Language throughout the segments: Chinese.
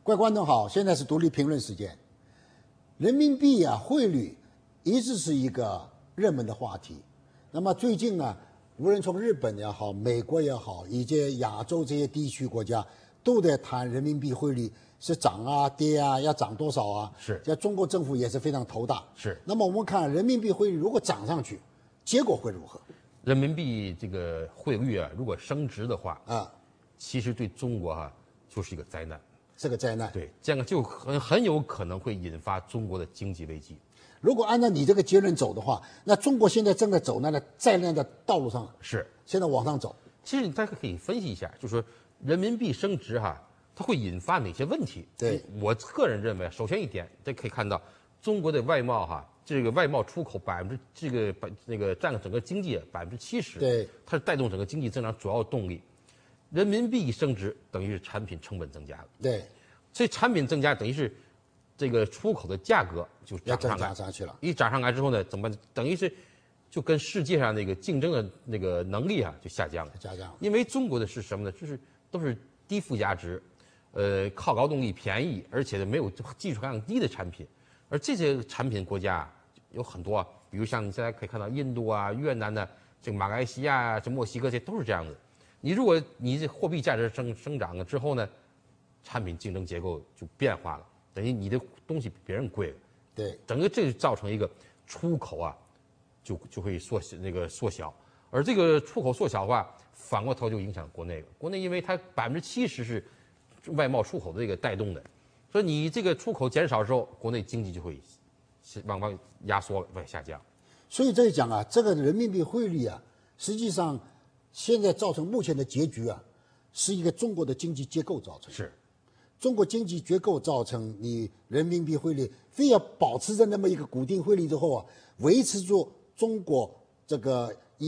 各位观众好，现在是独立评论时间。人民币啊，汇率一直是一个热门的话题。那么最近呢，无论从日本也好、美国也好，以及亚洲这些地区国家，都在谈人民币汇率是涨啊、跌啊，要涨多少啊？ 是。 在中国政府也是非常头大。 是。 那么我们看人民币汇率如果涨上去，结果会如何？ 人民币这个汇率啊，如果升值的话其实对中国就是一个灾难。 是个灾难。 对，这样就很有可能会引发中国的经济危机。 如果按照你这个结论走的话，那中国现在正在走那个灾难的道路上， 是现在往上走。 其实大家可以分析一下，就是说人民币升值它会引发哪些问题？ 对， 我个人认为，首先一点，大家可以看到中国的外贸这个外贸出口占整个经济70%， 对， 它是带动整个经济增长主要动力。人民币升值等于是产品成本增加了， 对， 所以产品增加等于是这个出口的价格就涨上去了。 一涨上来之后呢，怎么办？等于是就跟世界上那个竞争的那个能力就下降了。因为中国的是什么呢？就是都是低附加值，靠劳动力便宜，而且没有技术含量低的产品。而这些产品国家有很多比如像你现在可以看到印度啊、越南的、这个马来西亚、这墨西哥，这都是这样的。如果你这货币价值生长了之后呢，产品竞争结构就变化了，等于你的东西比别人贵了。 对， 整个这就造成一个出口就会缩小，而这个出口缩小的话，反过头就影响国内了。国内因为它70%是外贸出口的这个带动的，所以你这个出口减少之后，国内经济就会往压缩往下降。 所以这一讲这个人民币汇率实际上现在造成目前的结局是一个中国的经济结构造成的。 是， 中国经济结构造成你人民币汇率非要保持着那么一个固定汇率之后维持住中国这个以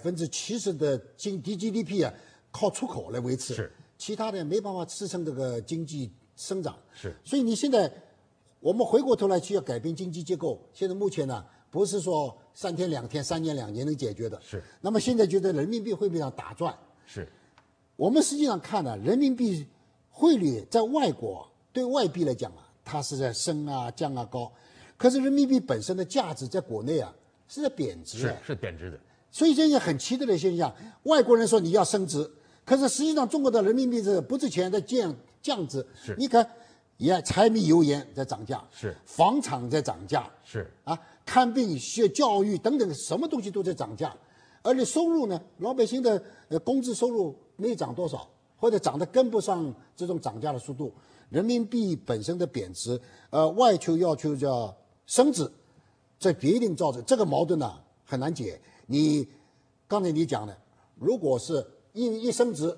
70%的GDP 靠出口来维持， 是， 其他的没办法支撑这个经济生长。 是， 所以你现在我们回过头来去要改变经济结构，现在目前呢不是说3天2天、3年2年能解决的。 是。 那么现在就在人民币汇率上打转。 是。 我们实际上看人民币汇率在外国对外币来讲它是在升降高，可是人民币本身的价值在国内是在贬值是贬值的。 所以这些很奇特的现象，外国人说你要升值，可是实际上中国的人民币是不值钱在降值。 是， 你看柴米油盐在涨价， 是， 房产在涨价， 是看病、教育等等什么东西都在涨价，而且收入呢，老百姓的工资收入没涨多少，或者涨得跟不上这种涨价的速度。人民币本身的贬值，外求要求叫升值，这必定造成这个矛盾很难解。刚才你讲的，如果是一升值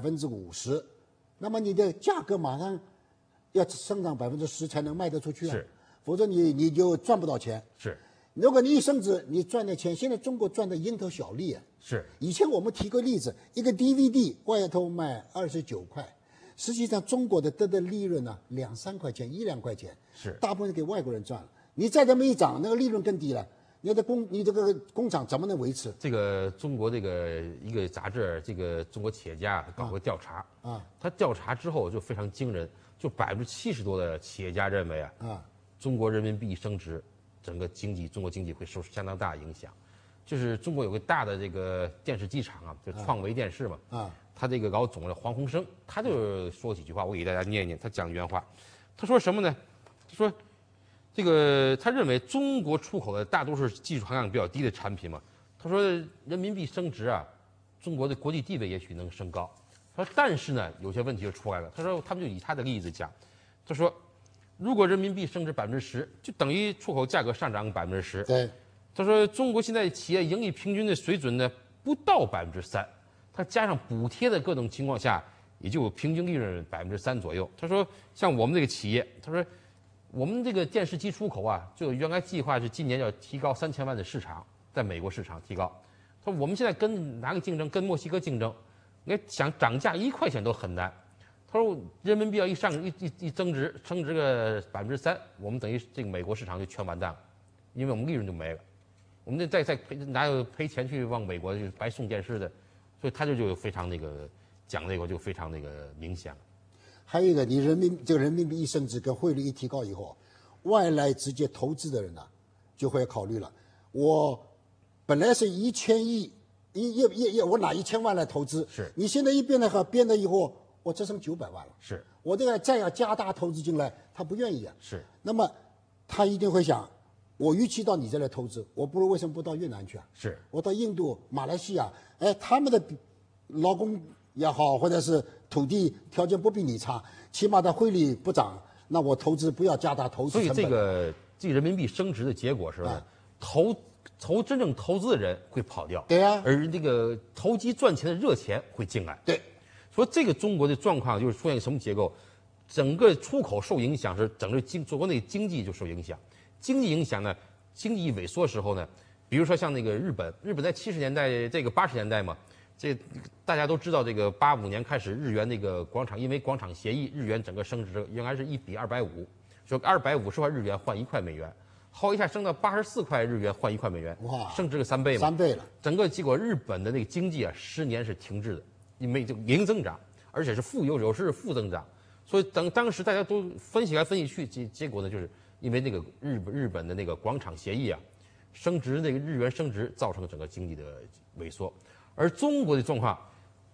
50%，那么你的价格马上要上涨10%才能卖得出去是， 否则你就赚不到钱。 是， 如果你一升值，你赚的钱，现在中国赚的蝇头小利是。 以前我们提过例子，一个 DVD 外头卖29块，实际上中国的得的利润2、3块钱，1、2块钱， 是大部分给外国人赚了。你再这么一涨，那个利润更低了。你这个工厂怎么能维持？ 这个中国一个杂志，这个中国企业家搞过调查他调查之后就非常惊人，就70%多的企业家认为中国人民币升值，整个中国经济会受相当大的影响。就是中国有个大的这个电视机厂就创维电视嘛他这个老总黄鸿升，他就说几句话，我给大家念一念。他讲一原话，他说什么呢？他说这个他认为中国出口的大多数技术含量比较低的产品嘛。他说人民币升值中国的国际地位也许能升高。他说但是呢，有些问题就出来了。他说他们就以他的例子讲，他说如果人民币升值10%，就等于出口价格上涨10%。 对。 他说中国现在企业盈利平均的水准呢不到3%，他加上补贴的各种情况下，也就平均利润3%左右。他说像我们这个企业，他说我们这个电视机出口就原来计划是今年要提高3000万的市场，在美国市场提高。他说我们现在跟哪个竞争？跟墨西哥竞争，你想涨价1块钱都很难。他说人民币要一升值个3%，我们等于这个美国市场就全完蛋了，因为我们利润就没了。我们再哪有赔钱去往美国就白送电视的？所以他就非常讲这个就非常明显了。 还有一个，你这个人民币一升值跟汇率一提高以后，外来直接投资的人呢，就会考虑了。我本来是1000亿，我拿1000万来投资， 是你现在一变了以后，我只剩900万了。 是我这个再要加大投资进来，他不愿意啊。 是， 那么他一定会想，我与其到你这来投资，我不如为什么不到越南去啊？ 是我到印度、马来西亚，哎，他们的劳工也好，或者是土地条件不比你差，起码它汇率不涨，那我投资不要加大投资成本。 所以这个人民币升值的结果是吧？真正投资的人会跑掉， 对呀， 而这个投机赚钱的热钱会进来。 对， 说这个中国的状况就是出现什么结构？整个出口受影响，是整个国内经济就受影响。经济影响呢，经济萎缩时候呢，比如说像那个日本在70年代这个80年代嘛，这大家都知道，这个85年开始日元那个因为广场协议，日元整个升值原来是1比250，说250块日元换1块美元。后一下升到84块日元换1块美元， 哇， 升值个3倍嘛 ，3倍了。 整个结果，日本的那个经济啊，10年是停滞的，因为就零增长，而且是有时是负增长。所以当时大家都分析来分析去，结果呢，就是因为那个日本的那个广场协议啊，升值那个日元升值，造成整个经济的萎缩。而中国的状况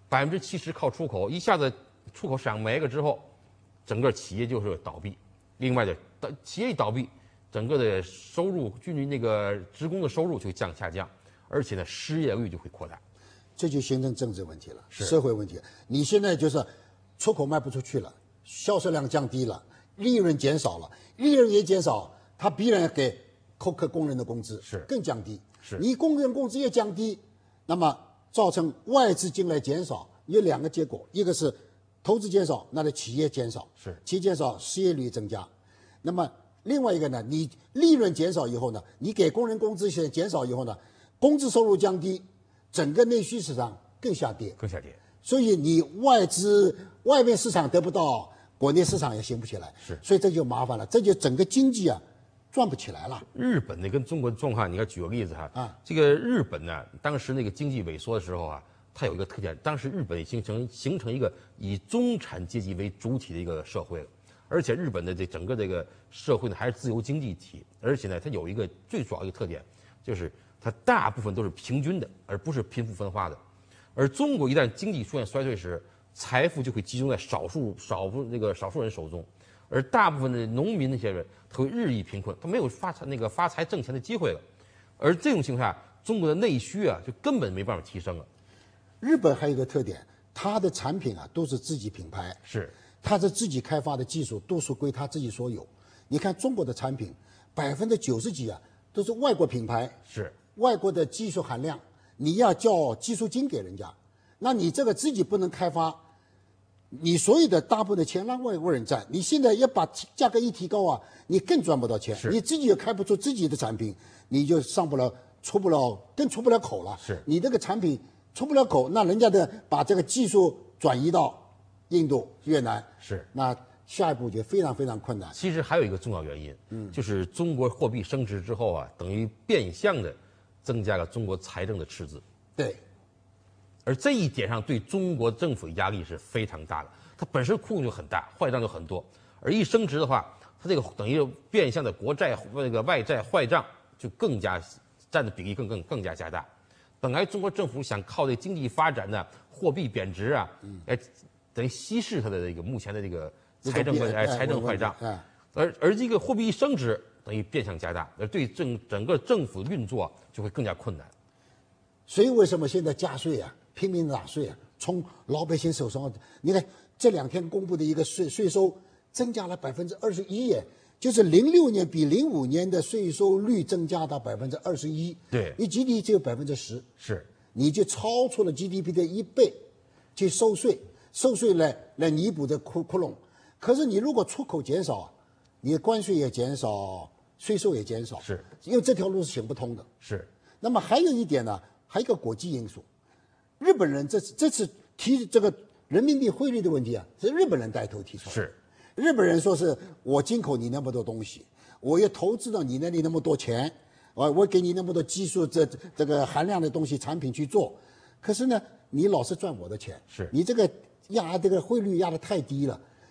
，70%靠出口，一下子出口市场没了之后，整个企业就是倒闭。另外的企业一倒闭，整个的收入，那个职工的收入就会下降，而且呢，失业率就会扩大， 这就形成政治问题了，社会问题。你现在就是出口卖不出去了，销售量降低了，利润减少了，利润也减少，他必然给扣课工人的工资是更降低。 是你工人工资也降低，那么造成外资进来减少，有2个结果，一个是投资减少，那的企业减少，企业减少，失业率增加。那么另外一个呢，你利润减少以后呢，你给工人工资减少以后呢，工资收入降低，整个内需市场更下跌。所以你外面市场得不到，国内市场也兴不起来。所以这就麻烦了，这就整个经济啊转不起来了。 日本的跟中国的状况，你要举个例子哈，这个日本呢，当时那个经济萎缩的时候啊，它有一个特点，当时日本形成一个以中产阶级为主体的一个社会了。而且日本的整个这个社会呢，还是自由经济体，而且呢，它有一个最主要一个特点，就是它大部分都是平均的，而不是贫富分化的。而中国一旦经济出现衰退时，财富就会集中在少数人手中，而大部分的农民那些人，他会日益贫困，他没有发财挣钱的机会了。而这种情况下，中国的内需啊，就根本没办法提升了。 日本还有一个特点，它的产品啊都是自己品牌，它是自己开发的技术，都是归它自己所有。你看中国的产品，90%几啊都是外国品牌，外国的技术含量，你要交技术金给人家，那你这个自己不能开发，你所有的大部分的钱让外国人占。你现在要把价格一提高啊，你更赚不到钱，你自己又开不出自己的产品，你就出不了口了。你这个产品出不了口，那人家把这个技术转移到印度、越南，那下一步就非常非常困难。 其实还有一个重要原因，就是中国货币升值之后啊，等于变相的增加了中国财政的赤字。 对， 而这一点上对中国政府压力是非常大的。它本身库就很大，坏账就很多，而一升值的话，它这个等于变相的国债外债坏账就更加占的比例更加加大。本来中国政府想靠这经济发展呢，货币贬值啊，等于稀释它的这个目前的这个财政坏账，而这个货币一升值，等于变相加大，而对整个政府运作就会更加困难。 所以为什么现在加税啊，拼命纳税啊，从老百姓手上，你看这2天公布的一个税收增加了21%耶，就是06年比05年的税收率增加到21%， 对， 你 GDP 只有10%，你就超出了 GDP 的1倍去收税来弥补这窟窿。可是你如果出口减少，你的关税也减少，税收也减少，因为这条路是行不通的。那么还有一点呢，还有一个国际因素，日本人这次提这个人民币汇率的问题啊，是日本人带头提出的。日本人说是我进口你那么多东西，我也投资到你那里那么多钱，我给你那么多技术这个含量的东西产品去做，可是呢，你老是赚我的钱，你这个汇率压得太低了，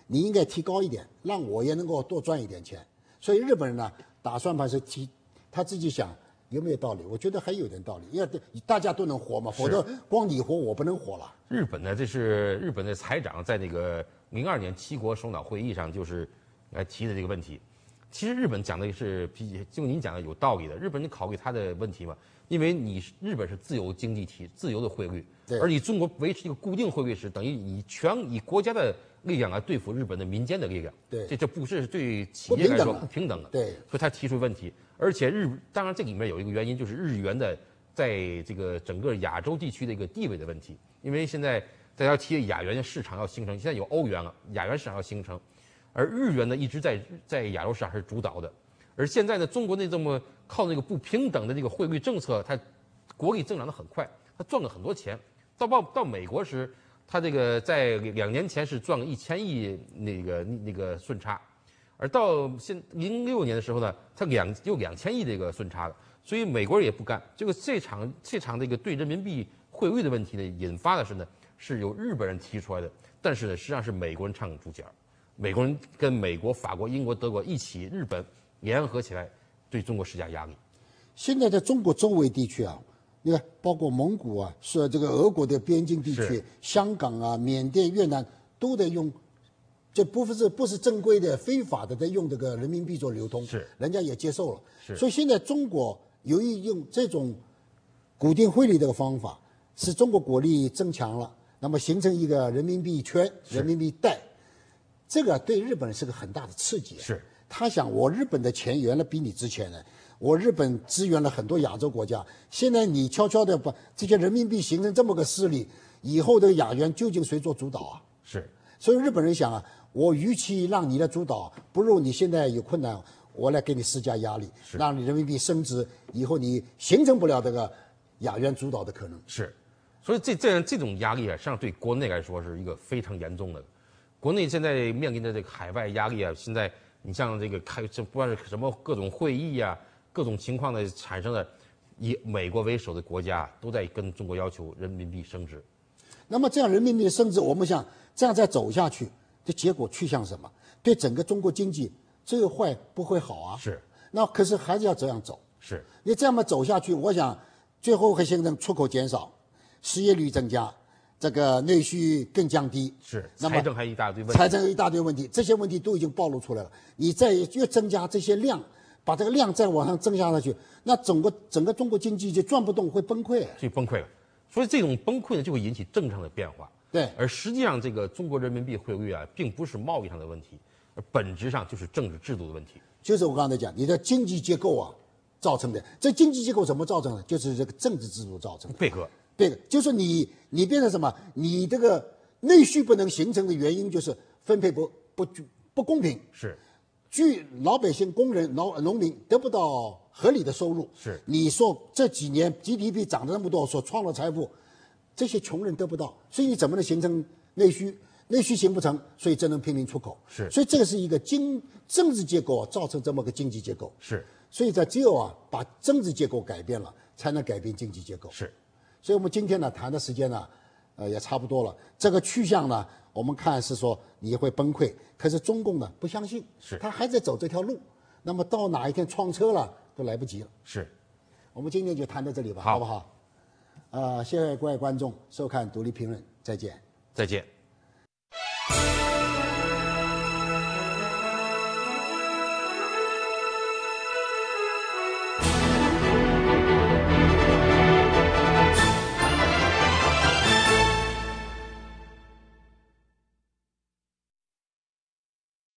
你应该提高一点，让我也能够多赚一点钱。所以日本人呢，打算盘是他自己想有没有道理？我觉得还有点道理，因为大家都能活嘛，否则光你活我不能活了。 日本呢，这是日本的财长在那个02年7国首脑会议上就是提的这个问题。其实日本讲的是就您讲的有道理的，日本你考虑他的问题嘛，因为日本是自由经济体、自由的汇率，而你中国维持一个固定汇率时，等于以国家的力量来对付日本的民间的力量， 对， 这不是对企业来说不平等的， 对， 所以他提出问题。而且当然这里面有一个原因，就是日元的在这个整个亚洲地区的一个地位的问题，因为现在大家提亚元的市场要形成，现在有欧元了，亚元市场要形成，而日元呢一直在亚洲市场是主导的，而现在呢，中国这么靠那个不平等的这个汇率政策，它国力增长的很快，它赚了很多钱。到美国时，它这个在2年前是赚了1000亿那个顺差，而到06年的时候呢，它有2000亿这个顺差了。所以美国人也不干。这场这个对人民币汇率的问题呢，引发的是由日本人提出来的，但是呢，实际上是美国人唱主角，美国人跟美国、法国、英国、德国一起，日本联合起来对中国施加压力。 现在在中国周围地区啊，你看，包括蒙古啊，是这个俄国的边境地区，香港啊、缅甸、越南都在用，这不是正规的、非法的在用这个人民币做流通， 是人家也接受了。 是， 所以现在中国由于用这种固定汇率这个方法，使中国国力增强了，那么形成一个人民币圈、人民币带，这个对日本是个很大的刺激。 是， 他想，我日本的钱原来比你值钱呢。我日本支援了很多亚洲国家，现在你悄悄的把这些人民币形成这么个势力，以后的亚元究竟谁做主导啊？ 是， 所以日本人想啊，我与其让你来主导，不如你现在有困难，我来给你施加压力，让你人民币升值，以后你形成不了这个亚元主导的可能。 是，所以这种压力啊，实际上对国内来说是一个非常严重的。国内现在面临的这个海外压力啊，现在你像这不管是什么各种会议啊。各种情况的产生的，以美国为首的国家都在跟中国要求人民币升值。 那么这样人民币升值，我们想这样再走下去，这结果去向什么？对整个中国经济这个坏不会好啊。 是。 那可是还是要这样走。 是。 你这么走下去，我想最后会形成出口减少，失业率增加，这个内需更降低。 是。财政还一大堆问题。 财政一大堆问题，这些问题都已经暴露出来了。你再越增加这些量。把这个量再往上增下去，那整个中国经济就转不动，会崩溃， 就崩溃了。所以这种崩溃呢，就会引起政策的变化。 对， 而实际上这个中国人民币汇率啊，并不是贸易上的问题，而本质上就是政治制度的问题。 就是我刚才讲，你的经济结构啊造成的。这经济结构怎么造成的？就是这个政治制度造成的。 贝壳， 就是你变成什么？你这个内需不能形成的原因就是分配不公平。 是。 据老百姓、工人、农民得不到合理的收入， 是你说这几年 GDP 涨得那么多，所创造财富，这些穷人得不到，所以你怎么能形成内需？内需形不成，所以只能拼命出口。 是， 所以这个是一个政治结构造成这么个经济结构。 是， 所以只有把政治结构改变了，才能改变经济结构。 是， 所以我们今天呢谈的时间呢，也差不多了。这个去向呢，我们看是说你会崩溃。可是中共呢不相信，他还在走这条路，那么到哪一天撞车了都来不及了。 是， 我们今天就谈到这里吧，好不好？谢谢各位观众收看《独立评论》，再见。 再见。